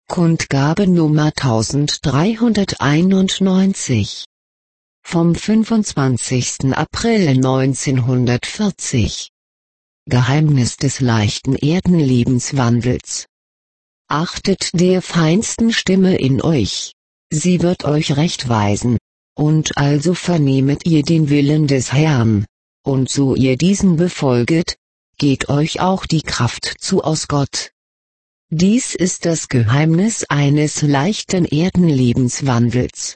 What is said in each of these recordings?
Kundgabe Nummer 1391. Vom 25. April 1940. Geheimnis des leichten Erdenlebenswandels. Achtet der feinsten Stimme in euch. Sie wird euch rechtweisen. Und also vernehmet ihr den Willen des Herrn. Und so ihr diesen befolget, geht euch auch die Kraft zu aus Gott. Dies ist das Geheimnis eines leichten Erdenlebenswandels.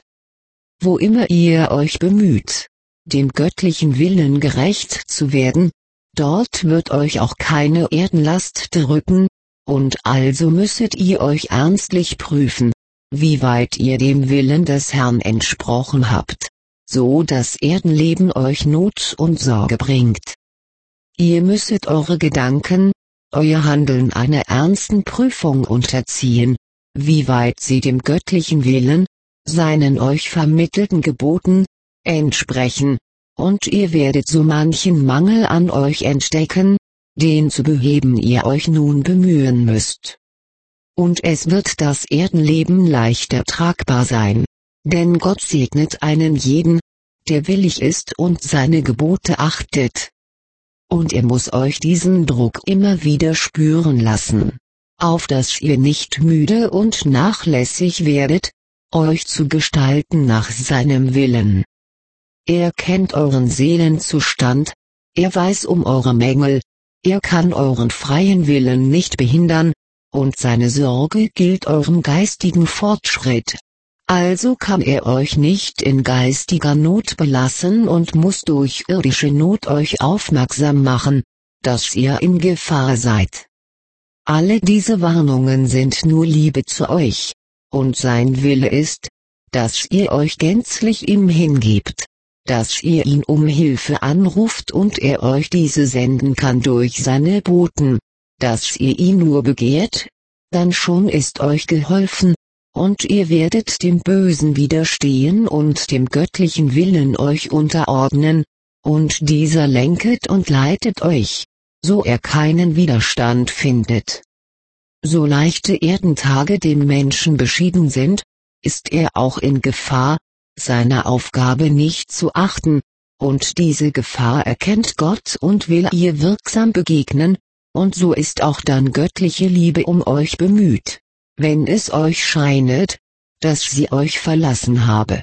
Wo immer ihr euch bemüht, dem göttlichen Willen gerecht zu werden, dort wird euch auch keine Erdenlast drücken, und also müsset ihr euch ernstlich prüfen, wie weit ihr dem Willen des Herrn entsprochen habt, so das Erdenleben euch Not und Sorge bringt. Ihr müsset eure Gedanken, euer Handeln einer ernsten Prüfung unterziehen, wie weit sie dem göttlichen Willen, seinen euch vermittelten Geboten, entsprechen, und ihr werdet so manchen Mangel an euch entdecken, den zu beheben ihr euch nun bemühen müsst. Und es wird das Erdenleben leichter tragbar sein, denn Gott segnet einen jeden, der willig ist und seine Gebote achtet. Und er muss euch diesen Druck immer wieder spüren lassen, auf dass ihr nicht müde und nachlässig werdet, euch zu gestalten nach seinem Willen. Er kennt euren Seelenzustand, er weiß um eure Mängel, er kann euren freien Willen nicht behindern, und seine Sorge gilt eurem geistigen Fortschritt. Also kann er euch nicht in geistiger Not belassen und muss durch irdische Not euch aufmerksam machen, dass ihr in Gefahr seid. Alle diese Warnungen sind nur Liebe zu euch, und sein Wille ist, dass ihr euch gänzlich ihm hingebt, dass ihr ihn um Hilfe anruft und er euch diese senden kann durch seine Boten, dass ihr ihn nur begehrt, dann schon ist euch geholfen, und ihr werdet dem Bösen widerstehen und dem göttlichen Willen euch unterordnen, und dieser lenket und leitet euch, so er keinen Widerstand findet. So leichte Erdentage dem Menschen beschieden sind, ist er auch in Gefahr, seiner Aufgabe nicht zu achten, und diese Gefahr erkennt Gott und will ihr wirksam begegnen, und so ist auch dann göttliche Liebe um euch bemüht, wenn es euch scheinet, dass sie euch verlassen habe.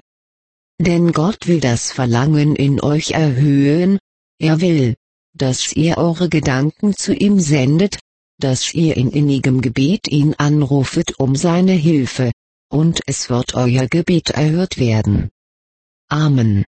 Denn Gott will das Verlangen in euch erhöhen, er will, dass ihr eure Gedanken zu ihm sendet, dass ihr in innigem Gebet ihn anrufet um seine Hilfe, und es wird euer Gebet erhört werden. Amen.